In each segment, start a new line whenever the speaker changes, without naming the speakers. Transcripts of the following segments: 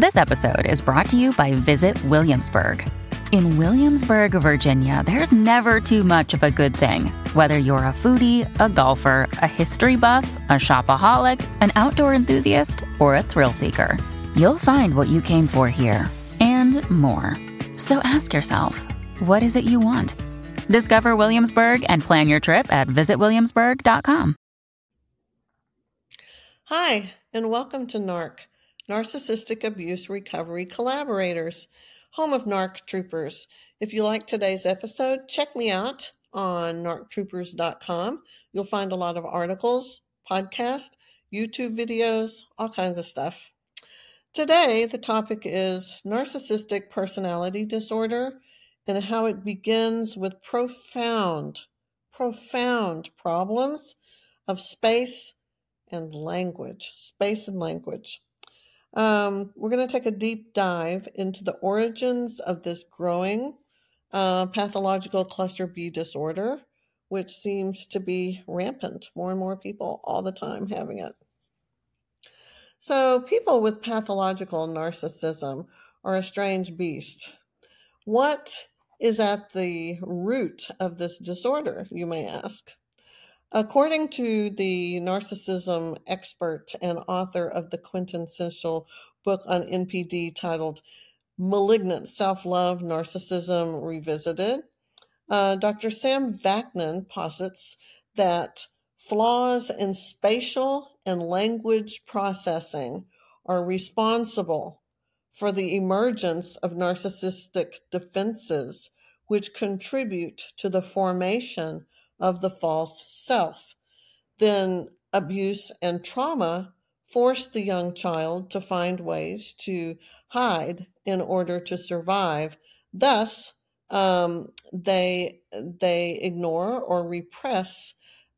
This episode is brought to you by Visit Williamsburg. In Williamsburg, Virginia, there's never too much of a good thing. Whether you're a foodie, a golfer, a history buff, a shopaholic, an outdoor enthusiast, or a thrill seeker, you'll find what you came for here and more. So ask yourself, what is it you want? Discover Williamsburg and plan your trip at visitwilliamsburg.com.
Hi, and welcome to NARC, Narcissistic Abuse Recovery Collaborators, home of NARC Troopers. If you like today's episode, check me out on narctroopers.com. You'll find a lot of articles, podcasts, YouTube videos, all kinds of stuff. Today, the topic is narcissistic personality disorder and how it begins with profound problems of space and language. We're going to take a deep dive into the origins of this growing pathological cluster B disorder, which seems to be rampant. More and more people all the time having it. So people with pathological narcissism are a strange beast. What is at the root of this disorder, you may ask? According to the narcissism expert and author of the quintessential book on NPD titled Malignant Self-Love, Narcissism Revisited, Dr. Sam Vaknin posits that flaws in spatial and language processing are responsible for the emergence of narcissistic defenses, which contribute to the formation of the false self. Then abuse and trauma force the young child to find ways to hide in order to survive. Thus, they ignore or repress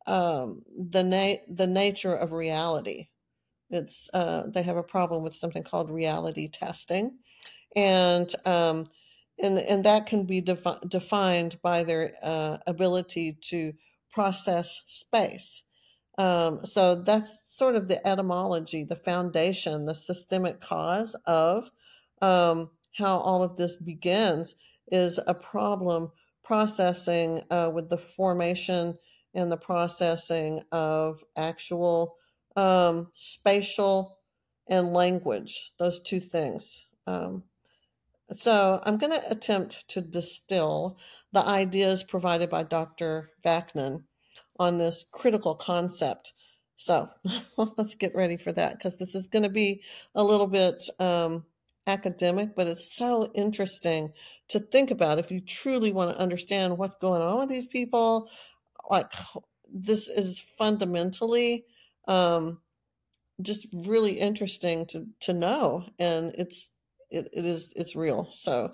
the nature of reality. It's they have a problem with something called reality testing, and that can be defined by their ability to process space. So that's sort of the etymology, the foundation, the systemic cause of how all of this begins is a problem processing with the formation and the processing of actual spatial and language, those two things. So I'm going to attempt to distill the ideas provided by Dr. Vaknin on this critical concept. So let's get ready for that, because this is going to be a little bit academic, but it's so interesting to think about if you truly want to understand what's going on with these people. Like, this is fundamentally just really interesting to know, and it's real. So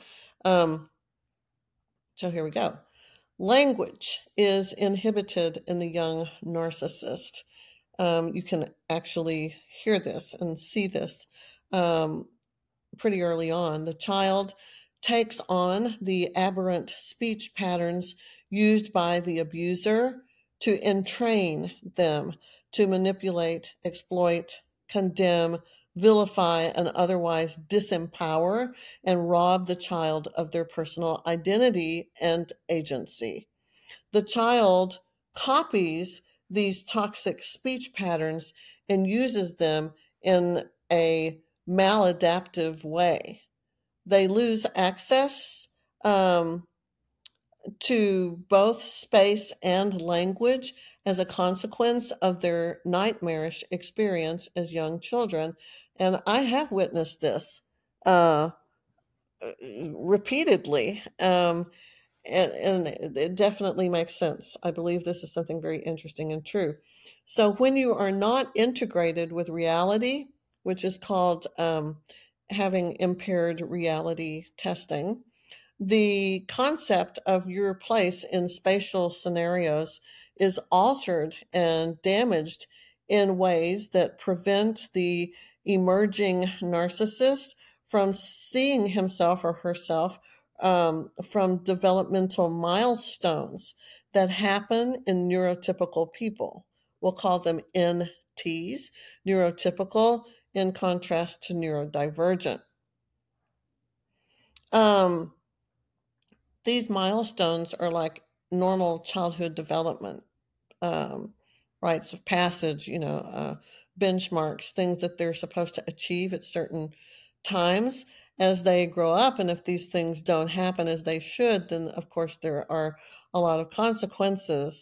here we go. Language is inhibited in the young narcissist. You can actually hear this and see this pretty early on. The child takes on the aberrant speech patterns used by the abuser to entrain them to manipulate, exploit, condemn, vilify, and otherwise disempower and rob the child of their personal identity and agency. The child copies these toxic speech patterns and uses them in a maladaptive way. They lose access to both space and language as a consequence of their nightmarish experience as young children. And I have witnessed this repeatedly. And it definitely makes sense. I believe this is something very interesting and true. So when you are not integrated with reality, which is called having impaired reality testing, the concept of your place in spatial scenarios is altered and damaged in ways that prevent the emerging narcissist from seeing himself or herself from developmental milestones that happen in neurotypical people. We'll call them NTs, neurotypical, in contrast to neurodivergent. Um, these milestones are like normal childhood development, rites of passage, benchmarks, things that they're supposed to achieve at certain times as they grow up. And if these things don't happen as they should, then of course there are a lot of consequences.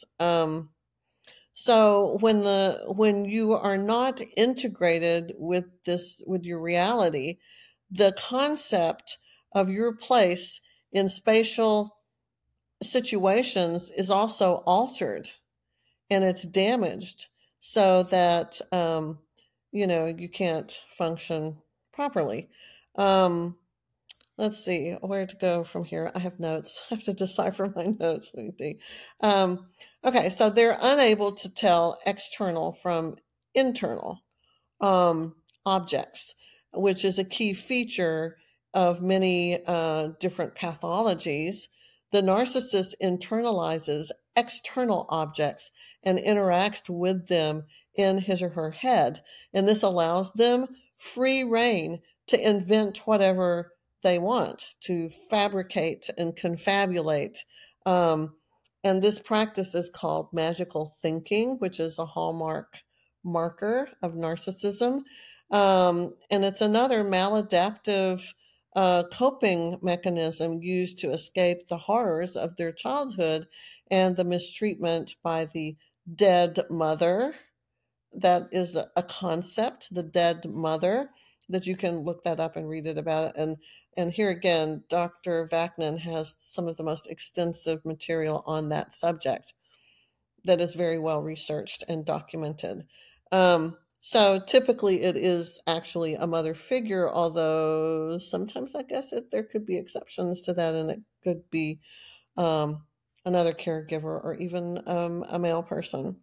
So when you are not integrated with your reality, the concept of your place in spatial situations is also altered and it's damaged so that you can't function properly. Um, let's see where to go from here. I have notes. I have to decipher my notes. Let me think. Okay, so they're unable to tell external from internal um, objects, which is a key feature of many different pathologies. The narcissist internalizes external objects and interacts with them in his or her head, and this allows them free reign to invent whatever they want, to fabricate and confabulate. Um, and this practice is called magical thinking, which is a hallmark marker of narcissism. And it's another maladaptive coping mechanism used to escape the horrors of their childhood and the mistreatment by the dead mother. That is a concept, the dead mother, that you can look that up and read it about. And here again, Dr. Vaknin has some of the most extensive material on that subject that is very well researched and documented. So typically it is actually a mother figure, although sometimes I guess there could be exceptions to that, and it could be another caregiver or even a male person.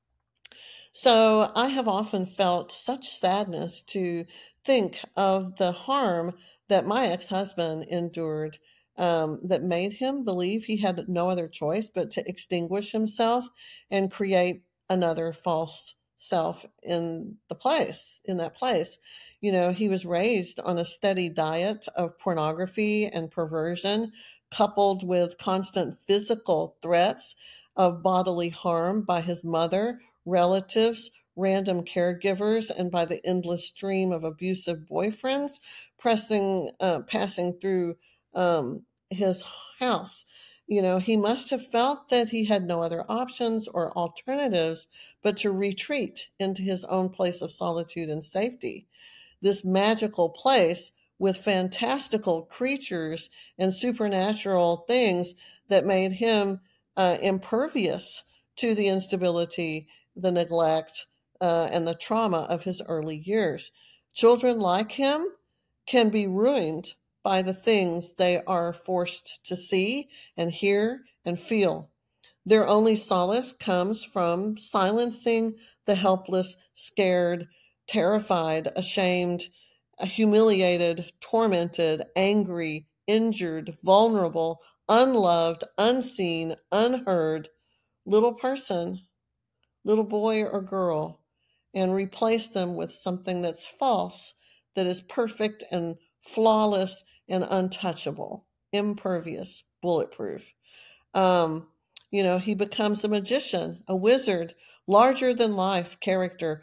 So I have often felt such sadness to think of the harm that my ex husband endured, that made him believe he had no other choice but to extinguish himself and create another false self in that place. He was raised on a steady diet of pornography and perversion, coupled with constant physical threats of bodily harm by his mother, relatives, random caregivers, and by the endless stream of abusive boyfriends passing through his house. He must have felt that he had no other options or alternatives but to retreat into his own place of solitude and safety. This magical place with fantastical creatures and supernatural things that made him impervious to the instability, the neglect, and the trauma of his early years. Children like him can be ruined by the things they are forced to see and hear and feel. Their only solace comes from silencing the helpless, scared, terrified, ashamed, humiliated, tormented, angry, injured, vulnerable, unloved, unseen, unheard little person, little boy or girl, and replace them with something that's false, that is perfect and flawless and untouchable, impervious, bulletproof. Um, he becomes a magician, a wizard, larger than life character,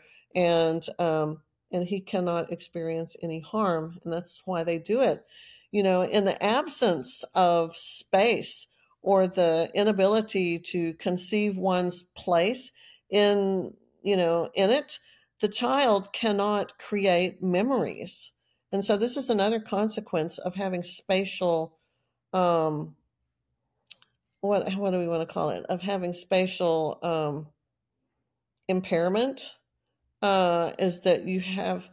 and he cannot experience any harm, and that's why they do it. In the absence of space or the inability to conceive one's place in in it, the child cannot create memories. And so this is another consequence of having spatial um, what do we want to call it, of having spatial impairment, is that you have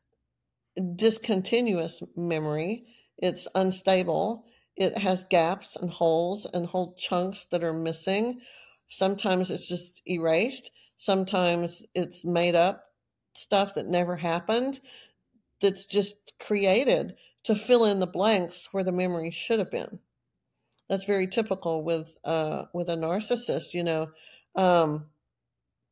discontinuous memory. It's unstable. It has gaps and holes and whole chunks that are missing. Sometimes it's just erased. Sometimes it's made up stuff that never happened, that's just created to fill in the blanks where the memory should have been. That's very typical with a narcissist. Um,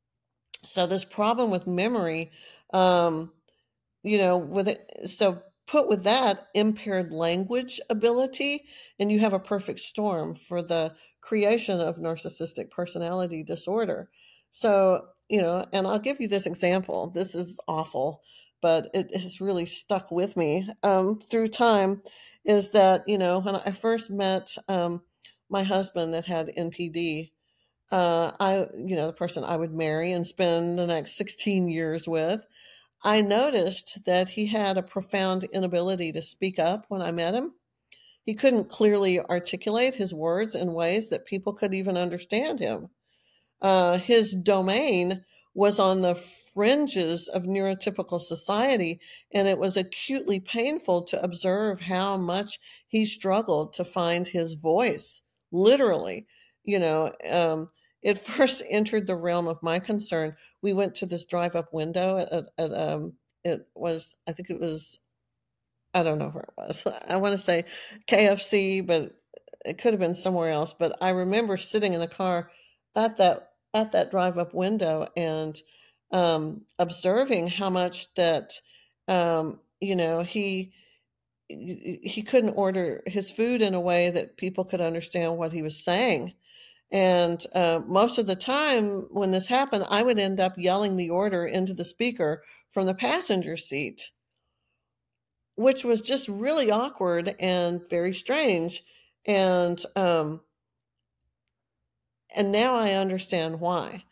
so this problem with memory, with it, so put with that impaired language ability, and you have a perfect storm for the creation of narcissistic personality disorder. So, and I'll give you this example. This is awful, but it has really stuck with me through time. Is that, when I first met my husband that had NPD, the person I would marry and spend the next 16 years with, I noticed that he had a profound inability to speak up when I met him. He couldn't clearly articulate his words in ways that people could even understand him. His domain was on the fringes of neurotypical society, and it was acutely painful to observe how much he struggled to find his voice, literally. It first entered the realm of my concern. We went to this drive-up window I think it was, I don't know where it was. I want to say KFC, but it could have been somewhere else. But I remember sitting in the car at that drive-up window and observing how much that he couldn't order his food in a way that people could understand what he was saying. And most of the time when this happened, I would end up yelling the order into the speaker from the passenger seat, which was just really awkward and very strange. And now I understand why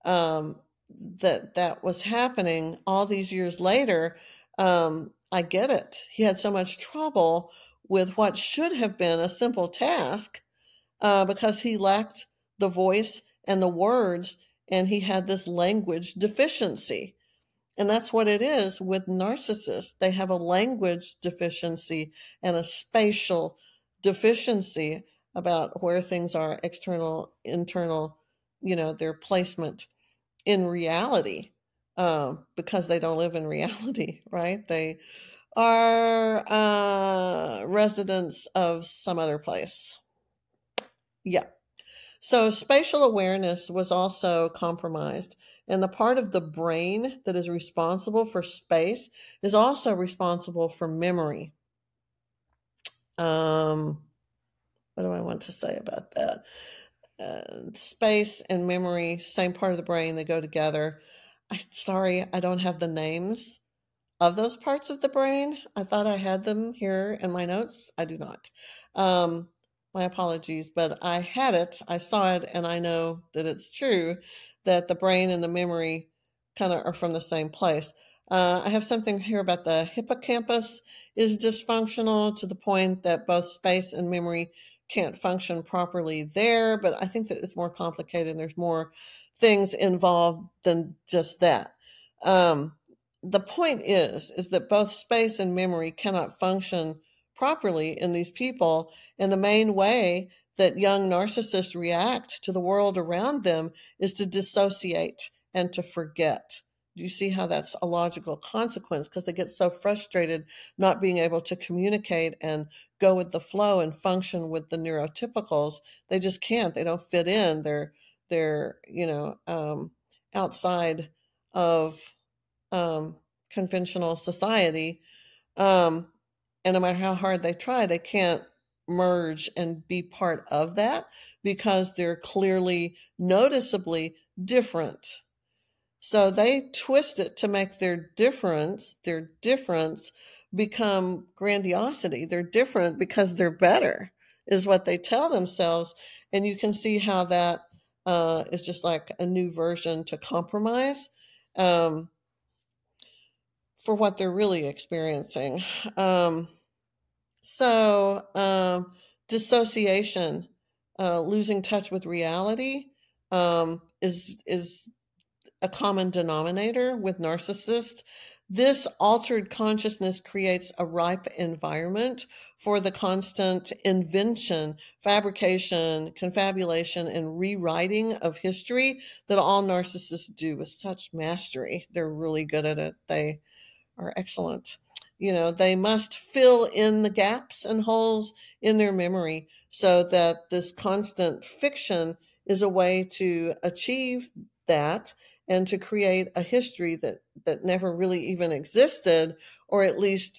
that was happening all these years later. I get it. He had so much trouble with what should have been a simple task because he lacked the voice and the words, and he had this language deficiency. And that's what it is with narcissists. They have a language deficiency and a spatial deficiency about where things are, external, internal, their placement in reality, because they don't live in reality, right? They are residents of some other place. Yeah. So spatial awareness was also compromised. And the part of the brain that is responsible for space is also responsible for memory. What do I want to say about that? Space and memory, same part of the brain, they go together. Sorry, I don't have the names of those parts of the brain. I thought I had them here in my notes. I do not. My apologies, but I had it, I saw it, and I know that it's true that the brain and the memory kind of are from the same place. I have something here about the hippocampus is dysfunctional to the point that both space and memory can't function properly there, but I think that it's more complicated and there's more things involved than just that. The point is that both space and memory cannot function properly in these people, and the main way that young narcissists react to the world around them is to dissociate and to forget. Do you see how that's a logical consequence? Because they get so frustrated not being able to communicate and go with the flow and function with the neurotypicals. They just can't. They don't fit in. They're outside of conventional society. And no matter how hard they try, they can't merge and be part of that because they're clearly noticeably different. So they twist it to make their difference become grandiosity. They're different because they're better, is what they tell themselves. And you can see how that is just like a new version to compromise for what they're really experiencing. Dissociation, losing touch with reality, is a common denominator with narcissists. This altered consciousness creates a ripe environment for the constant invention, fabrication, confabulation, and rewriting of history that all narcissists do with such mastery. They're really good at it. They are excellent. They must fill in the gaps and holes in their memory so that this constant fiction is a way to achieve that and to create a history that never really even existed, or at least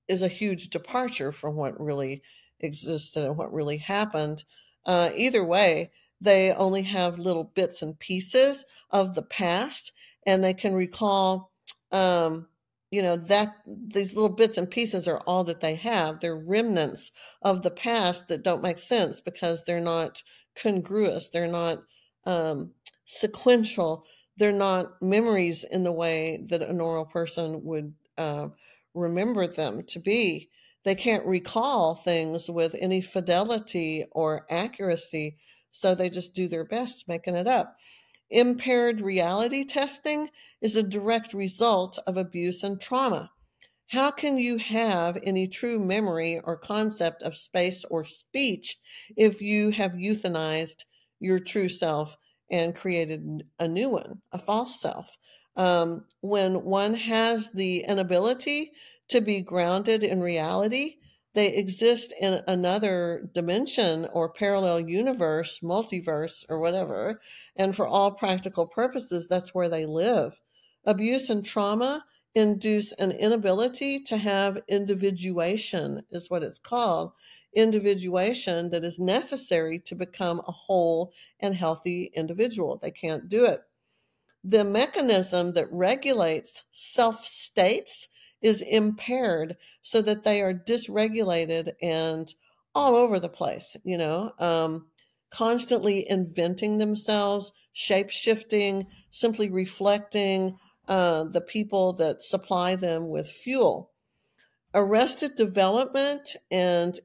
is a huge departure from what really existed and what really happened. Either way, they only have little bits and pieces of the past, and they can recall, that these little bits and pieces are all that they have. They're remnants of the past that don't make sense because they're not congruous. They're not sequential. They're not memories in the way that a normal person would remember them to be. They can't recall things with any fidelity or accuracy, so they just do their best making it up. Impaired reality testing is a direct result of abuse and trauma. How can you have any true memory or concept of space or speech if you have euthanized your true self and created a new one, a false self? When one has the inability to be grounded in reality, they exist in another dimension or parallel universe, multiverse, or whatever. And for all practical purposes, that's where they live. Abuse and trauma induce an inability to have individuation, is what it's called. Individuation that is necessary to become a whole and healthy individual. They can't do it. The mechanism that regulates self states is impaired so that they are dysregulated and all over the place, constantly inventing themselves, shape shifting, simply reflecting the people that supply them with fuel. Arrested development and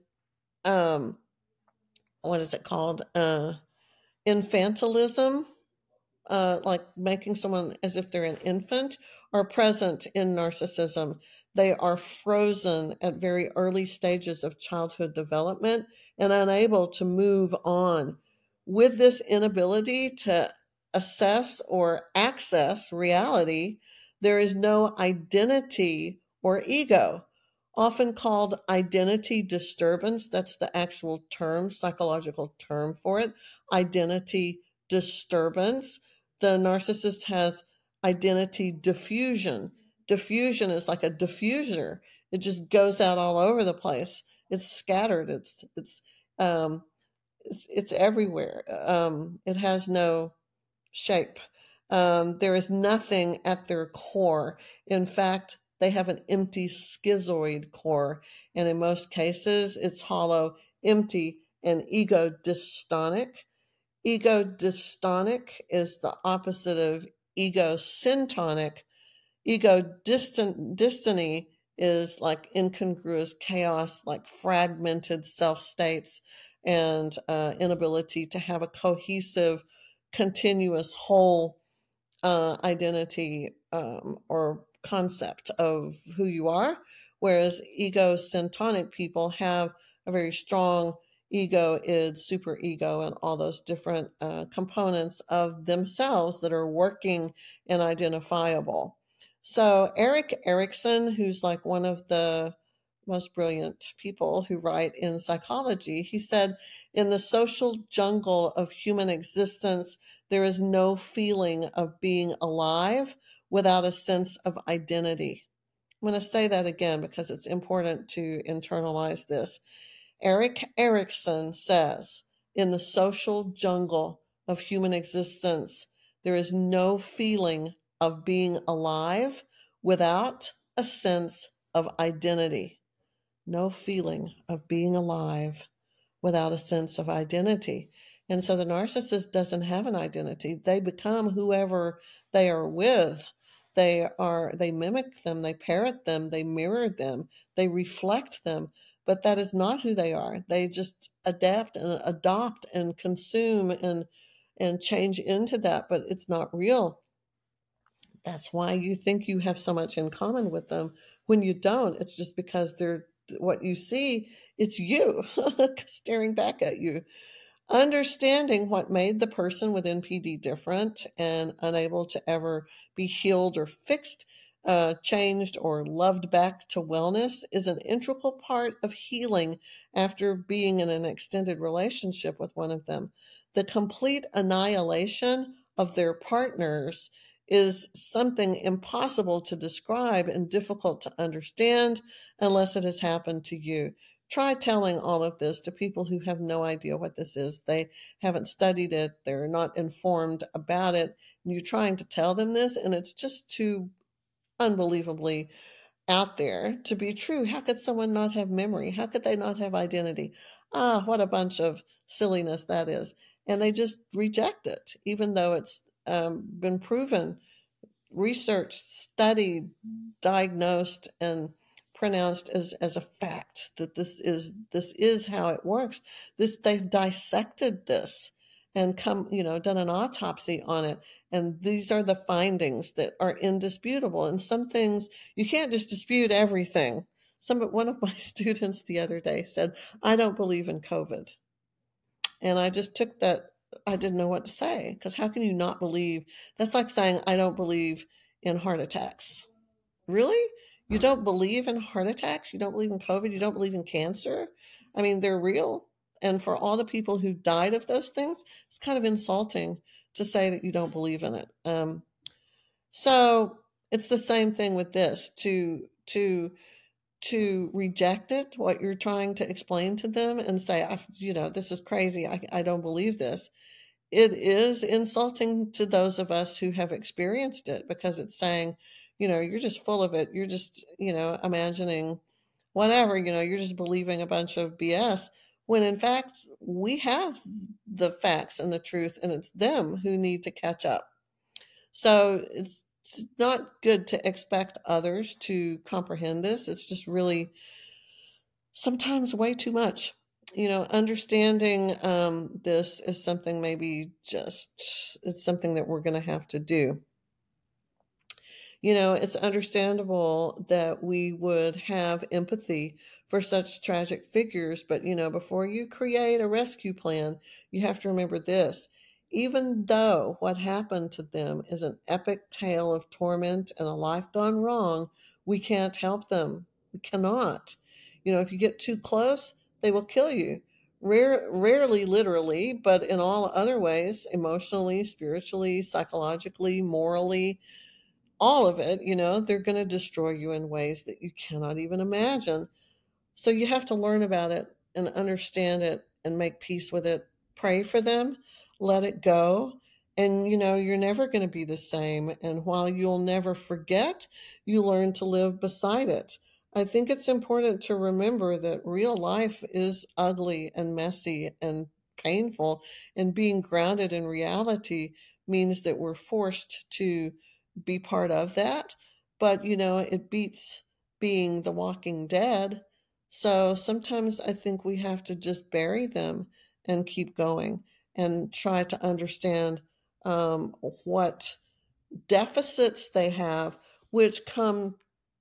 what is it called? Infantilism, like making someone as if they're an infant, are present in narcissism. They are frozen at very early stages of childhood development and unable to move on. With this inability to assess or access reality, there is no identity or ego, often called identity disturbance. That's the actual term, psychological term for it, identity disturbance. The narcissist has identity diffusion. Diffusion is like a diffuser. It just goes out all over the place. It's scattered. It's everywhere. It has no shape. There is nothing at their core. In fact, they have an empty schizoid core, and in most cases, it's hollow, empty, and ego dystonic. Ego dystonic is the opposite of ego syntonic. Ego dystony is like incongruous chaos, like fragmented self states, and inability to have a cohesive, continuous whole identity or concept of who you are. Whereas ego syntonic people have a very strong ego, id, superego, and all those different components of themselves that are working and identifiable. So Erik Erikson, who's like one of the most brilliant people who write in psychology, he said, in the social jungle of human existence, there is no feeling of being alive without a sense of identity. I'm going to say that again because it's important to internalize this. Erik Erikson says, in the social jungle of human existence, there is no feeling of being alive without a sense of identity. No feeling of being alive without a sense of identity. And so the narcissist doesn't have an identity. They become whoever they are with. They mimic them, they parrot them, they mirror them, they reflect them, but that is not who they are. They just adapt and adopt and consume and change into that, but it's not real. That's why you think you have so much in common with them when you don't. It's just because they're what you see, it's you staring back at you. Understanding what made the person with NPD different and unable to ever be healed or fixed, changed, or loved back to wellness is an integral part of healing after being in an extended relationship with one of them. The complete annihilation of their partners is something impossible to describe and difficult to understand unless it has happened to you. Try telling all of this to people who have no idea what this is. They haven't studied it, they're not informed about it. And you're trying to tell them this, and it's just too unbelievably out there to be true. How could someone not have memory? How could they not have identity? Ah, what a bunch of silliness that is. And they just reject it, even though it's been proven, researched, studied, diagnosed, and pronounced as a fact that this is how it works. They've dissected this and done an autopsy on it, and these are the findings that are indisputable. And some things you can't just dispute everything. One of my students the other day said, "I don't believe in COVID," and I just took that. I didn't know what to say, because how can you not believe? That's like saying, "I don't believe in heart attacks." Really? You don't believe in heart attacks? You don't believe in COVID? You don't believe in cancer? I mean, they're real. And for all the people who died of those things, it's kind of insulting to say that you don't believe in it. So it's the same thing with this. To reject it, what you're trying to explain to them, and say, this is crazy. I don't believe this. It is insulting to those of us who have experienced it, because it's saying, you're just full of it. You're just, imagining whatever, you're just believing a bunch of BS, when in fact we have the facts and the truth, and it's them who need to catch up. So it's not good to expect others to comprehend this. It's just really sometimes way too much. Understanding this is something it's something that we're going to have to do. It's understandable that we would have empathy for such tragic figures, but, before you create a rescue plan, you have to remember this. Even though what happened to them is an epic tale of torment and a life gone wrong, we can't help them. We cannot. If you get too close, they will kill you. Rarely literally, but in all other ways, emotionally, spiritually, psychologically, morally, all of it, they're going to destroy you in ways that you cannot even imagine. So you have to learn about it and understand it and make peace with it. Pray for them, let it go. And, you're never going to be the same. And while you'll never forget, you learn to live beside it. I think it's important to remember that real life is ugly and messy and painful. And being grounded in reality means that we're forced to be part of that. But, it beats being the walking dead. So sometimes I think we have to just bury them and keep going and try to understand what deficits they have, which come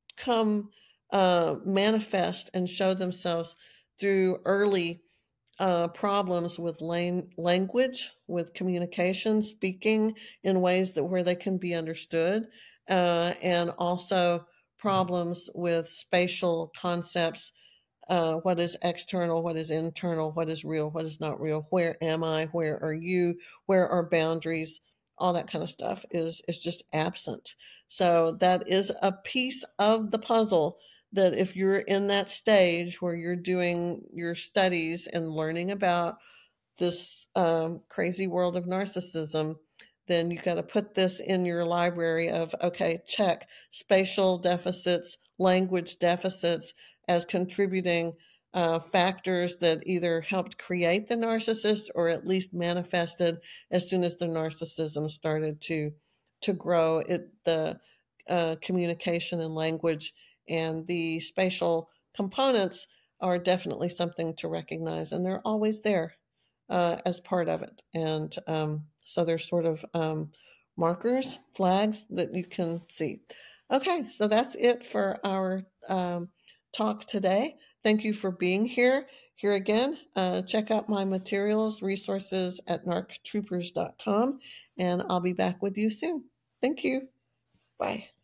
manifest and show themselves through early problems with language, with communication, speaking in ways where they can be understood, and also problems with spatial concepts. What is external, what is internal, what is real, what is not real, where am I, where are you, where are boundaries, all that kind of stuff is just absent. So that is a piece of the puzzle that if you're in that stage where you're doing your studies and learning about this crazy world of narcissism, then you got to put this in your library of, okay, check spatial deficits, language deficits as contributing factors that either helped create the narcissist or at least manifested as soon as the narcissism started to grow. The communication and language and the spatial components are definitely something to recognize, and they're always there as part of it. And so there's sort of markers, flags that you can see. Okay, so that's it for our talk today. Thank you for being here. Here again, check out my materials, resources at narctroopers.com, and I'll be back with you soon. Thank you. Bye.